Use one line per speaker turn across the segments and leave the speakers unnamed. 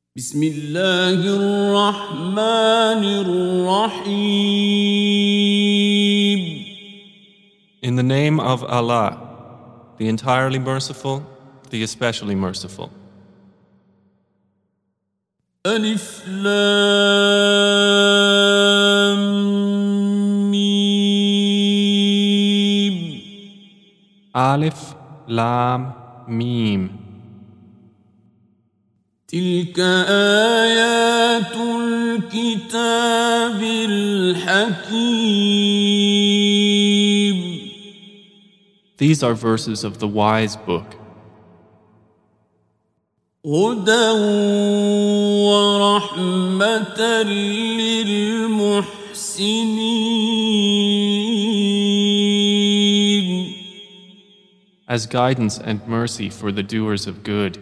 بسم الله الرحمن الرحيم.
In the name of Allah, the entirely merciful, the especially merciful.
ألف لام ميم.
Alif, Lam, Mim.
تلك آيات الكتاب الحكيم.
These are verses of the wise book.
هدى ورحمة للمحسنين.
As guidance and mercy for the doers of good.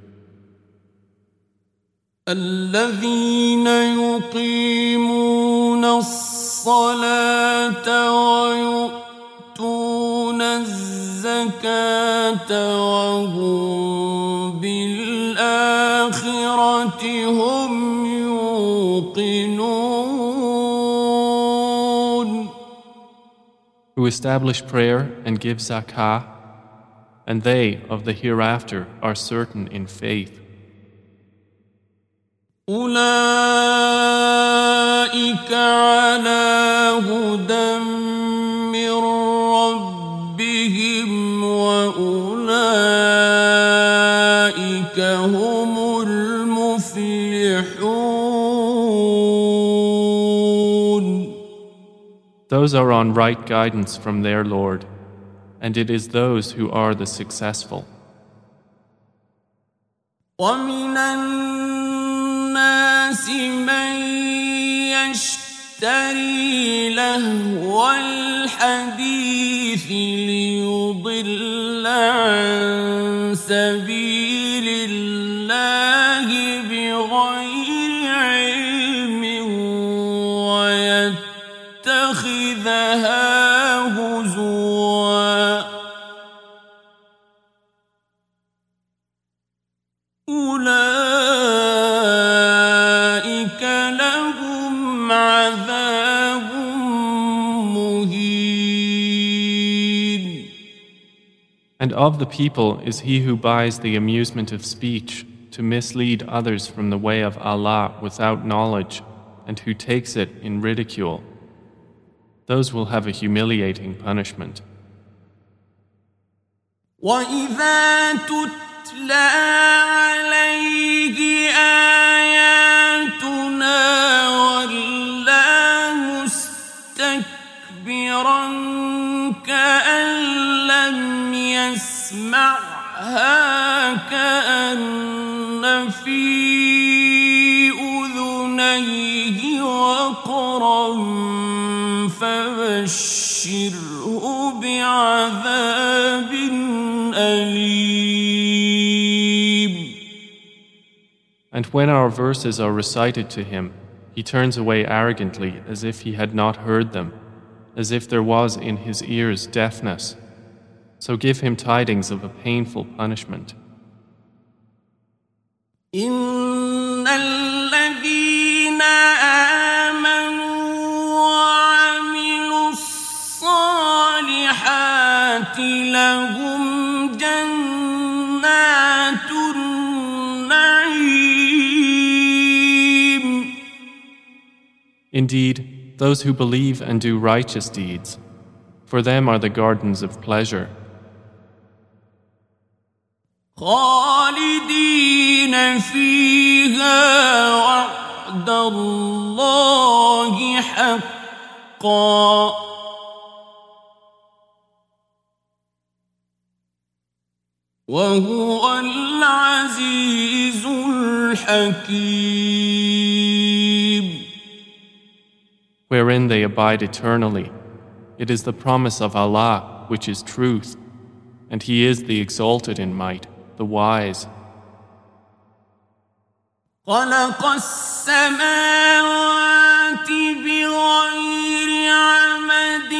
الذين يقيمون الصلاة ويؤتون الزكاة وهم بالآخرة هم يوقنون.
Who establish prayer and give zakah, and they of the hereafter are certain in faith.
أولئك على هدى من ربهم وأولئك هم المفلحون.
Those are on right guidance from their Lord, and it is those who are the successful.
ومن الناس من يشتري لهو الحديث ليضل عن سبيل الله بغير علم ويتخذها هزوا. أولئك لهم عذاب مهين.
And of the people is he who buys the amusement of speech to mislead others from the way of Allah without knowledge, and who takes it in ridicule. Those will have a humiliating punishment.
وإذا تتلى عليه آياتنا ولى مستكبرا كأن لم يسمعها كأن في أذنيه وقرا فبشره بعذاب أليم.
And when our verses are recited to him, he turns away arrogantly as if he had not heard them, as if there was in his ears deafness. So give him tidings of a painful punishment.
إن الذين آمنوا وعملوا الصالحات لهم جنات النعيم.
Indeed, those who believe and do righteous deeds, for them are the gardens of pleasure.
خالدين فيها وعد الله حقا وهو العزيز الحكيم.
Wherein they abide eternally. It is the promise of Allah which is truth, and He is the exalted in might, the wise.
خلق السماوات بغير عمد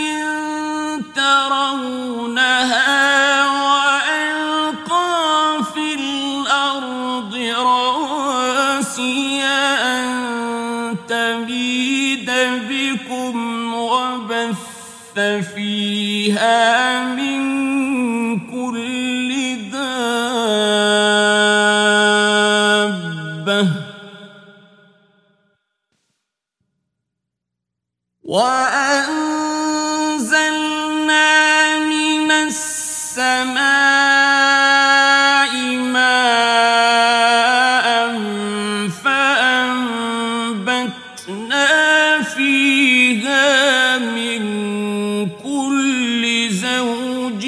ترونها وألقى في الأرض رواسي نسي أن تميد بكم وبث فيها من كل دابة وأنزلنا من السماء ماء فأنبتنا فيها من كل زوج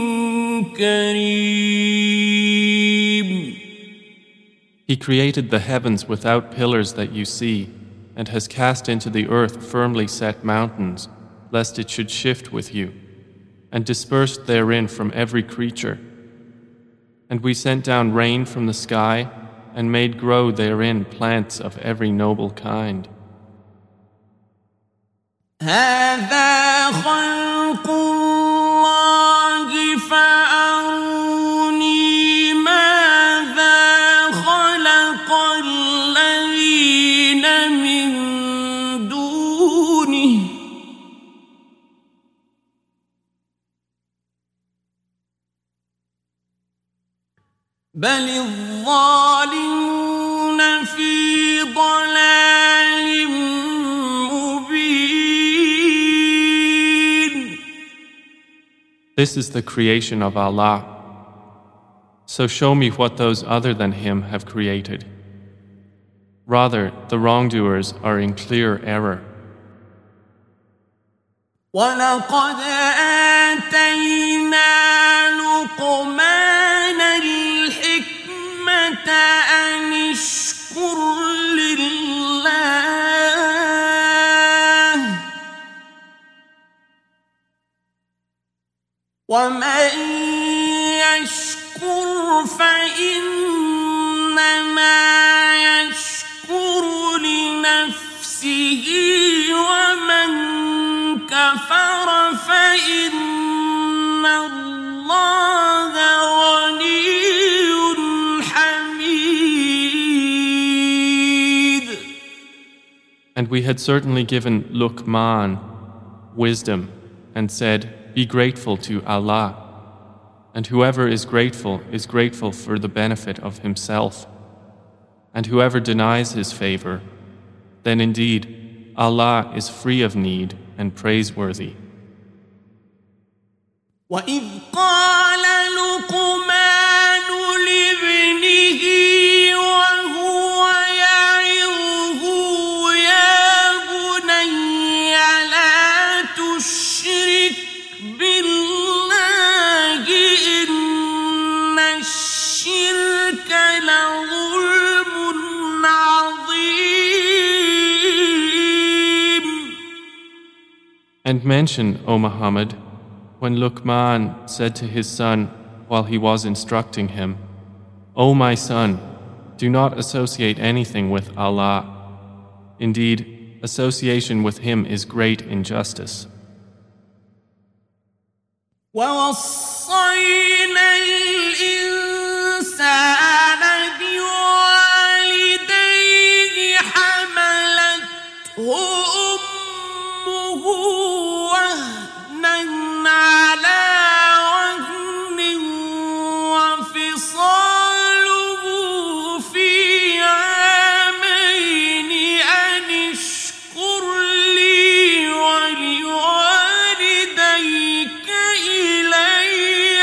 كريم.
He created the heavens without pillars that you see, and has cast into the earth firmly set mountains, lest it should shift with you, and dispersed therein from every creature. And we sent down rain from the sky, and made grow therein plants of every noble kind.
هذا خلق الله فأروني ماذا خلق الذين من دونه بل الظالمون في ضلال مبين.
This is the creation of Allah. So show me what those other than Him have created. Rather, the wrongdoers are in clear error.
وَلَقَدْ آتَيْنَا لُقْمَانَ الْحِكْمَةَ أَنِ اشْكُرْ لِلَّهِ وَمَنْ يَشْكُرْ فَإِنَّمَا يَشْكُرُ لِنَفْسِهِ وَمَنْ كفر فإن الله غني حميد.
And we had certainly given Luqman wisdom and said, be grateful to Allah. And whoever is grateful for the benefit of himself. And whoever denies his favor, then indeed Allah is free of need and praiseworthy.
وَإِذْ قَالَ لُقْمَانُ لِابْنِهِ وَهُوَ يَعِظُهُ يَا بُنَيَّ لَا تُشْرِكْ بِاللَّهِ إِنَّ الشِّرْكَ لَظُلْمٌ عَظِيمٌ.
And mention, O Muhammad, when Luqman said to his son while he was instructing him, O my son, do not associate anything with Allah. Indeed, association with Him is great injustice.
وَوَصَّيْنَا الْإِنسَانَ بِوَالِدَيْهِ حَمَلَتْهُ أُمُّهُ وَهْنًا عَلَى وَهْنٍ وَفِصَالُهُ فِي عَامَيْنِ أَنِ اشْكُرْ لِي وَلِوَالِدَيْكَ إِلَيَّ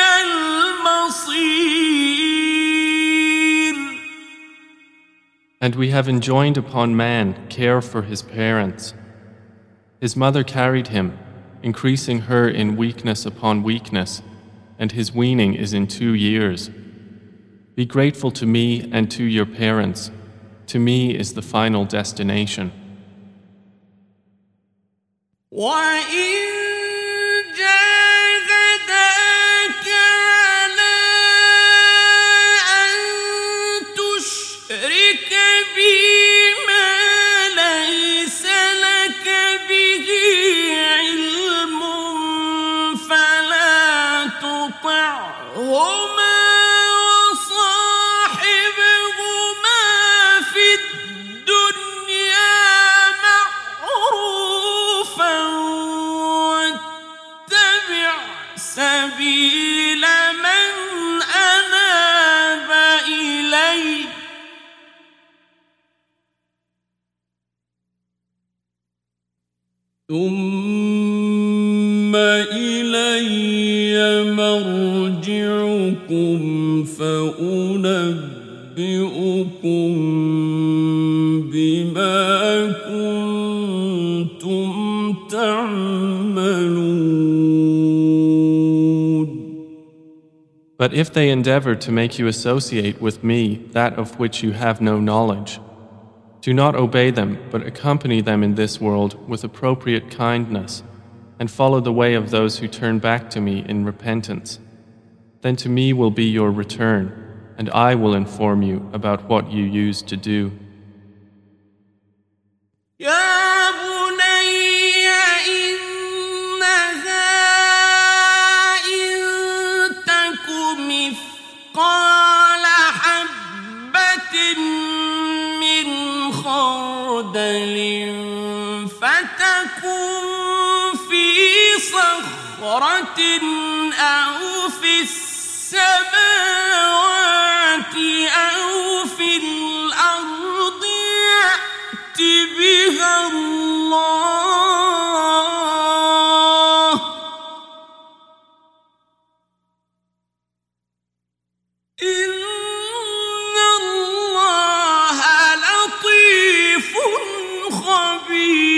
الْمَصِيرُ.
And we have enjoined upon man care for his parents. His mother carried him, increasing her in weakness upon weakness, and his weaning is in 2 years. Be grateful to me and to your parents. To me is the final destination.
وَإِن جَاهَدَاكَ عَلَىٰ أَن تُشْرِكَ بِي مَا لَيْسَ لَكَ بِهِ عِلْمٌ فَلَا تُطِعْهُمَا وَصَاحِبْهُمَا فِي ثم إلي مرجعكم فأنبئكم بما كنتم تعملون.
But if they endeavor to make you associate with me that of which you have no knowledge, do not obey them, but accompany them in this world with appropriate kindness, and follow the way of those who turn back to me in repentance. Then to me will be your return, and I will inform you about what you used to do.
فتكن في صخرة أو في السماوات أو في الأرض يأت بها الله إن الله لطيف خبير.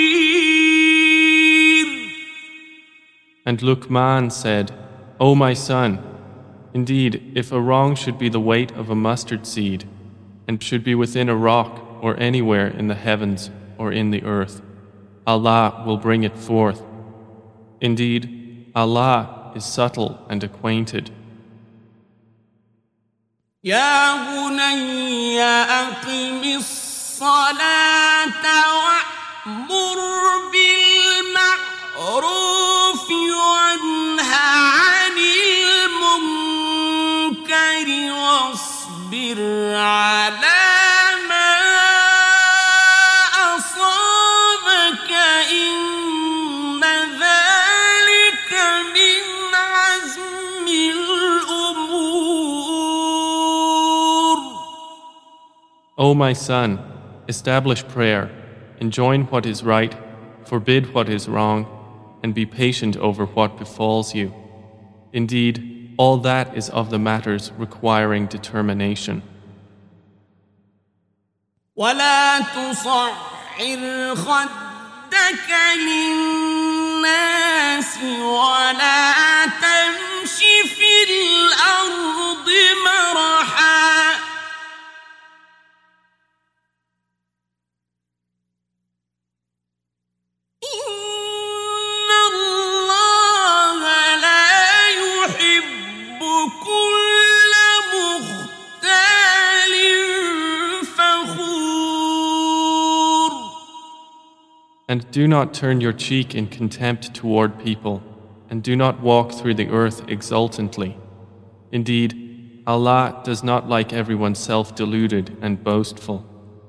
And Luqman said, O my son, indeed, if a wrong should be the weight of a mustard seed, and should be within a rock or anywhere in the heavens or in the earth, Allah will bring it forth. Indeed, Allah is subtle and acquainted.
يا بني أقم الصلاة وأمر بالمعروف وانه عن المنكر واصبر على ما أصابك إن ذلك من عزم الأمور.
O my son, establish prayer, enjoin what is right, forbid what is wrong, and be patient over what befalls you. Indeed, all that is of the matters requiring determination.
ولا تصعر خدك للناس ولا تمش في الأرض مرحا إن الله لا يحب كل مختال فخور.
And do not turn your cheek in contempt toward people, and do not walk through the earth exultantly. Indeed, Allah does not like everyone self-deluded and boastful.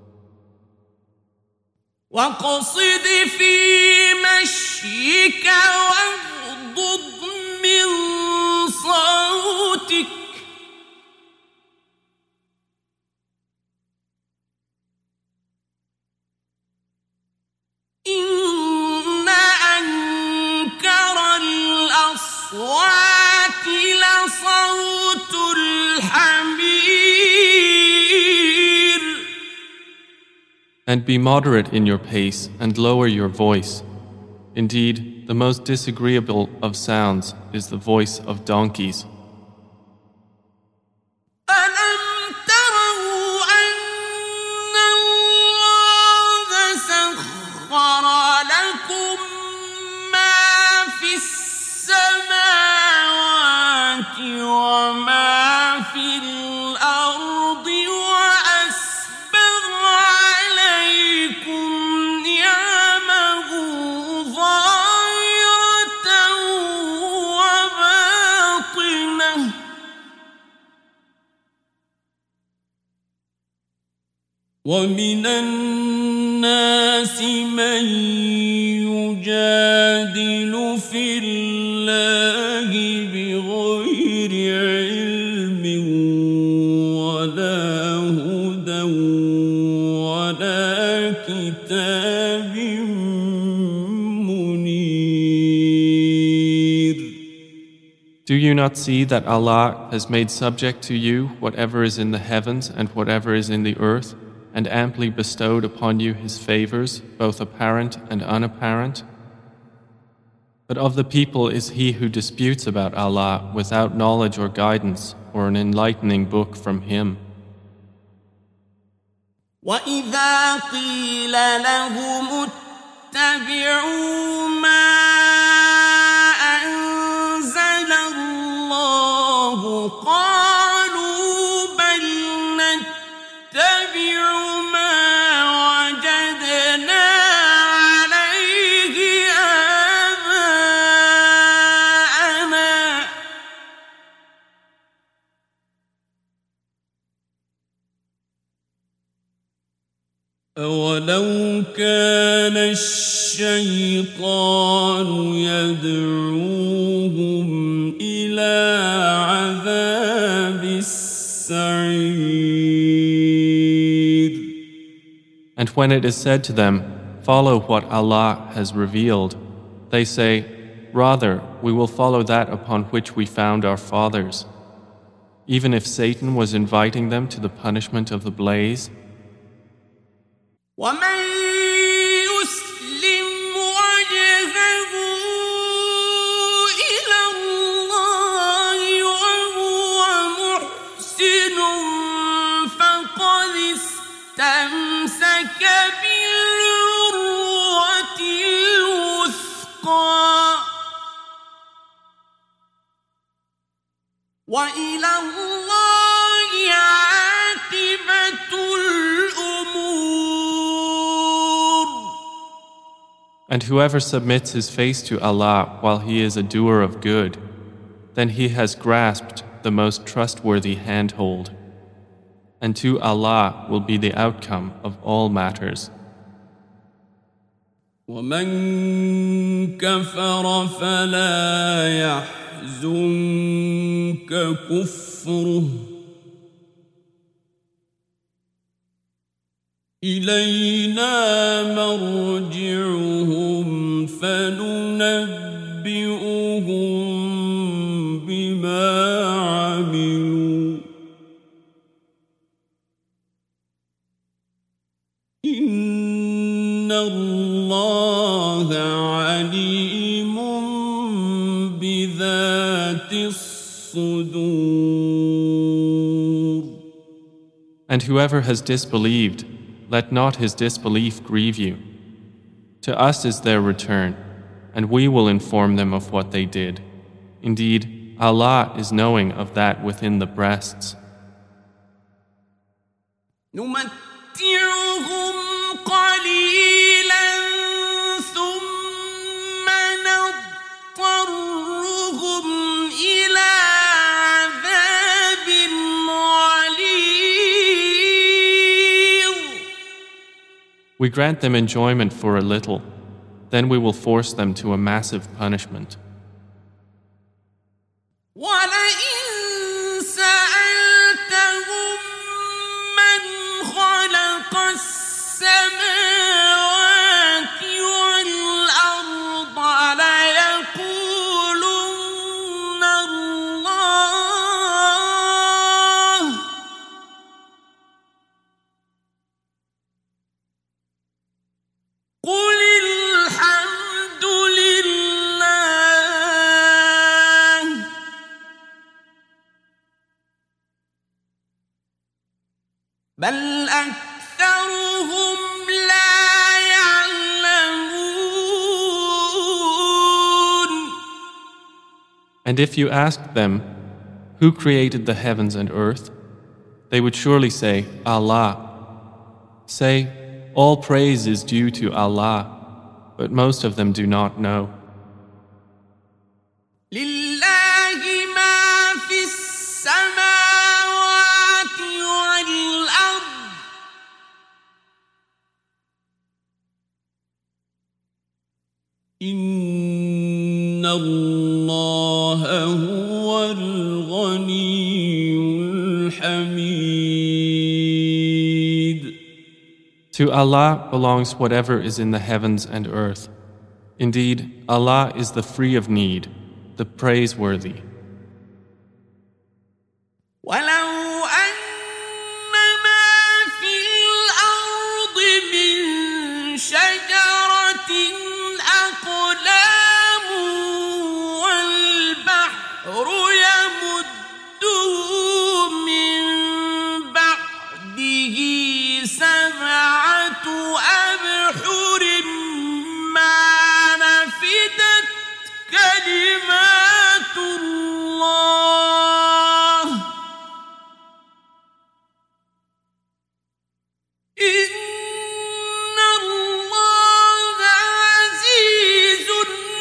واقصد في مشيك واغضض من صوتك إن أنكر الأصوات لصوت الحمير.
And be moderate in your pace and lower your voice. Indeed, the most disagreeable of sounds is the voice of donkeys.
ألم تروا أن الله سخر لكم ما في السماوات وما في الأرض وأسبغ عليكم نعمه ظاهرة وباطنة ومن الناس من يجادل في الله بغير علم ولا هدى ولا كتاب منير.
Do you not see that Allah has made subject to you whatever is in the heavens and whatever is in the earth, and amply bestowed upon you His favors, both apparent and unapparent? But of the people is he who disputes about Allah without knowledge or guidance or an enlightening book from Him.
وَإِذَا قِيلَ لَهُمُ اتَّبِعُوا مَا أَنزَلَ اللَّهُ قَالُوا بَلْ نَتَّبِعُ مَا وَجَدْنَا عَلَيْهِ آبَاءَنَا أَوَلَوْ كَانَ الشَّيْطَانُ يَدْعُوهُمْ إِلَى عَذَابِ السَّعِيرِ.
And when it is said to them, "Follow what Allah has revealed," they say, "Rather, we will follow that upon which we found our fathers." Even if Satan was inviting them to the punishment of the blaze,
وَمَن يُسْلِمْ وَجْهَهُ إِلَى اللَّهِ وَهُوَ مُحْسِنٌ فَقَدِ اسْتَمْسَكَ بِالْعُرْوَةِ الْوُثْقَى وَإِلَى اللَّهِ عَاقِبَةُ
and whoever submits his face to Allah while he is a doer of good, then he has grasped the most trustworthy handhold. And to Allah will be the outcome of all matters.
وَمَن كَفَرَ فَلَا يَحْزُنكَ كُفْرُهُ إِلَيْنَا مَرْجِعُهُمْ فَنُنَبِّئُهُم بِمَا عَمِلُوا إِنَّ اللَّهَ عَلِيمٌ بِذَاتِ الصُّدُورِ.
And whoever has disbelieved, let not his disbelief grieve you. To us is their return, and we will inform them of what they did. Indeed, Allah is knowing of that within the breasts.
نُمَتِّعُهُمْ قَلِيلًا ثُمَّ نَضْطَرُّهُمْ إِلَى عَذَابٍ غَلِيظٍ.
We grant them enjoyment for a little, then we will force them to a massive punishment.
وَلَئِن سَأَلْتَهُم مَّنْ خَلَقَ السَّمَاوَاتِ وَالْأَرْضَ لَيَقُولُنَّ اللَّهُ قُلِ الْحَمْدُ لِلَّهِ بَلْ أَكْثَرُهُمْ لَا يَعْلَمُونَ.
And if you asked them, "Who created the heavens and earth?" they would surely say, "Allah." Say, "All praise is due to Allah," but most of them do not know.
لِلَّهِ مَا فِي السَّمَاوَاتِ وَالْأَرْضِ إِنَّ اللَّهَ هُوَ الْغَنِيُّ الْحَمِيدُ.
To Allah belongs whatever is in the heavens and earth. Indeed, Allah is the free of need, the praiseworthy.
ولو أن ما في الأرض من شجرة أقلام والبحر يمده من بعده سبعة أبحر ما نفدت كلمات الله إن الله عزيز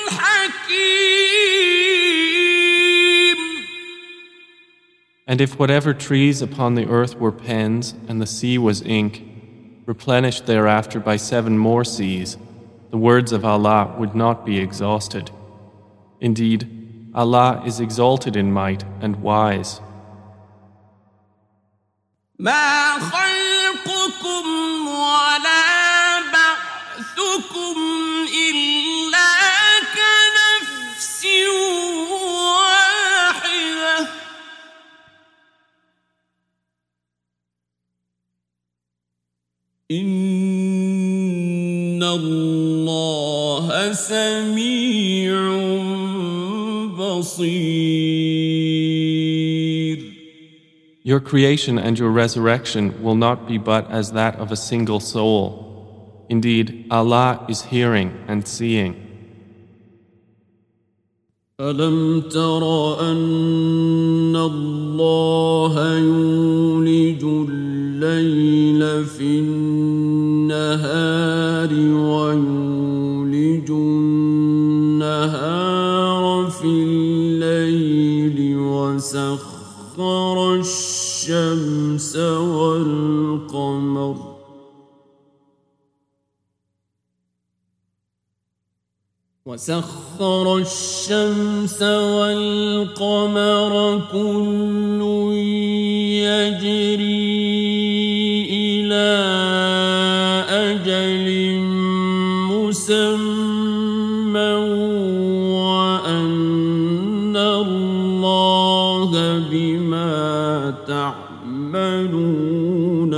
حكيم.
And if whatever trees upon the earth were pens and the sea was ink, replenished thereafter by 7 more seas, the words of Allah would not be exhausted. Indeed, Allah is exalted in might and wise.
ما خلقكم ولا بعثكم إلا كنفس واحدة إن الله سميع بصير.
Your creation and your resurrection will not be but as that of a single soul. Indeed, Allah is hearing and seeing.
ألم تر أن الله يولج الليل في النهار ويولج النهار في الليل وسخر الشمس والقمر كل يجري إلى أجل مسمى وأن الله بما تعملون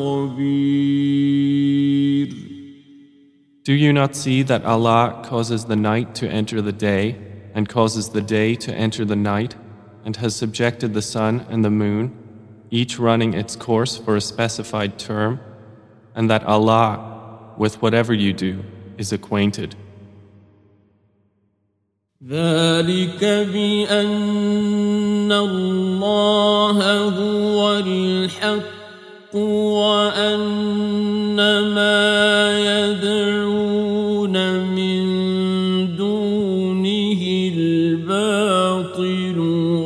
خبير.
Do you not see that Allah causes the night to enter the day and causes the day to enter the night and has subjected the sun and the moon, each running its course for a specified term, and that Allah, with whatever you do, is acquainted?
ذلك بأن الله هو الحق وأن ما يدعون من دونه الباطل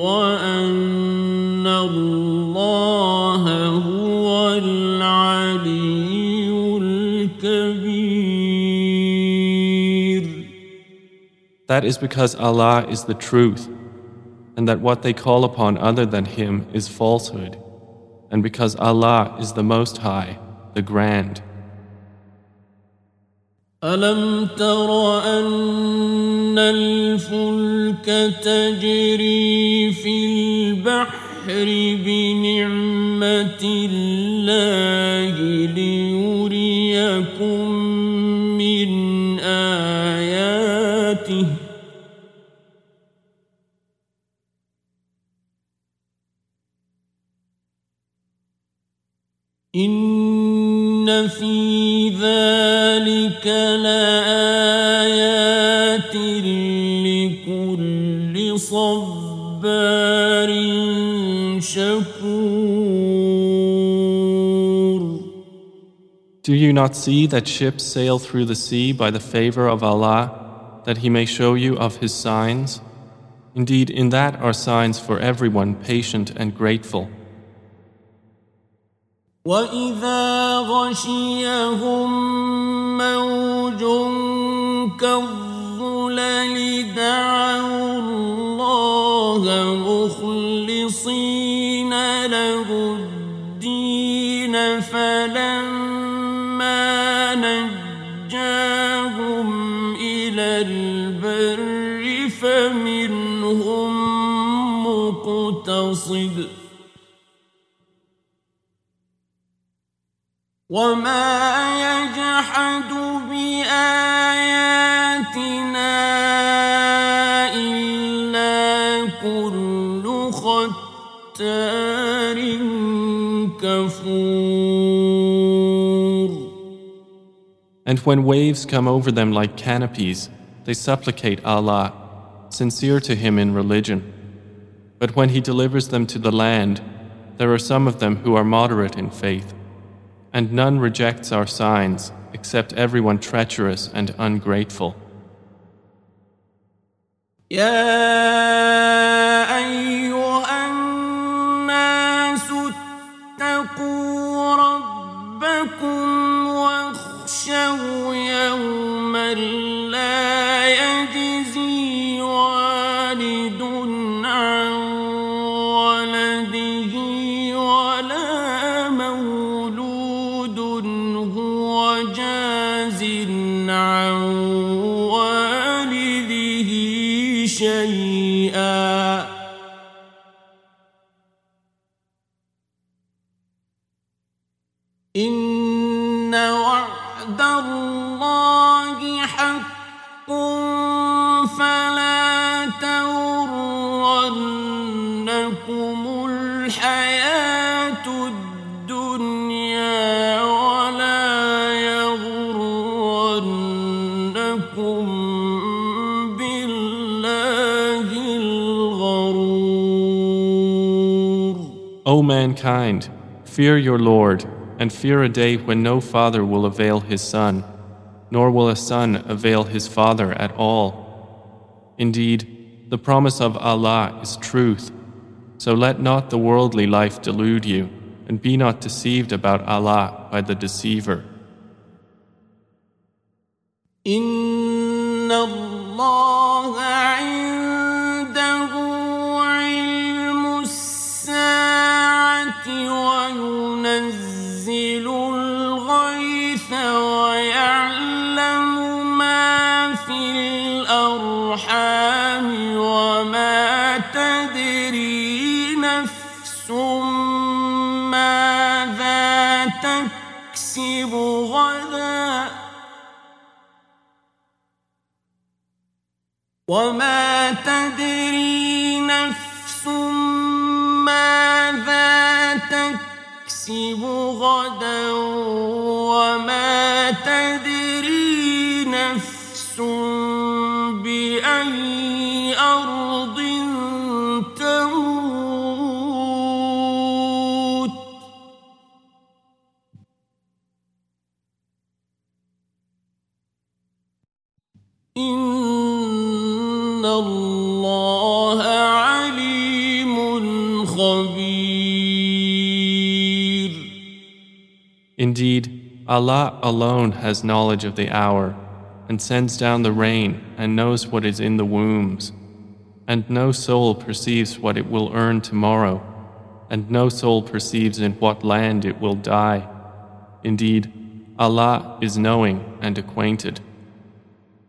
وأن الله هو العلي الكبير.
That is because Allah is the truth, and that what they call upon other than Him is falsehood, and because Allah is the Most High, the Grand.
ألم تر أن الفلك تجري في البحر بنعمة الله ليريكم من آياته إن في ذلك لآيات لكل صبار شكور.
Do you not see that ships sail through the sea by the favor of Allah, that He may show you of His signs? Indeed, in that are signs for everyone patient and grateful.
وَإِذَا غَشِيَهُم مَّوْجٌ كَالظُّلَلِ دَعَوُا اللَّهَ مُخْلِصِينَ لَهُ الدِّينَ فَلَمَّا نَجَّاهُمْ إِلَى الْبَرِّ فَمِنْهُم مُّقْتَصِدٌ وما يجحد بآياتنا إلا كل ختار كفور.
And when waves come over them like canopies, they supplicate Allah, sincere to Him in religion. But when He delivers them to the land, there are some of them who are moderate in faith. And none rejects our signs, except everyone treacherous and ungrateful.
يا أيها الناس اتقوا ربكم واخشوا يوما لا يجزي والد عن ولده ولا مولود هو جاز عن والده شيئا إن وعد الله حق فلا تغرنكم الحياة الدنيا ولا يغرنكم بالله الغرور.
O mankind, fear your Lord, and fear a day when no father will avail his son, nor will a son avail his father at all. Indeed, the promise of Allah is truth, so let not the worldly life delude you, and be not deceived about Allah by the deceiver.
إن الله عنده علم الساعة وينزل الغيث ويعلم ما في الأرحام وما تدري نفس ماذا تكسب غدا وما تدري نفس ماذا تكسب غدا وما تدري نفس بأي أرض تموت إن الله عليم خبير.
Indeed, Allah alone has knowledge of the hour, and sends down the rain, and knows what is in the wombs. And no soul perceives what it will earn tomorrow, and no soul perceives in what land it will die. Indeed, Allah is knowing and acquainted.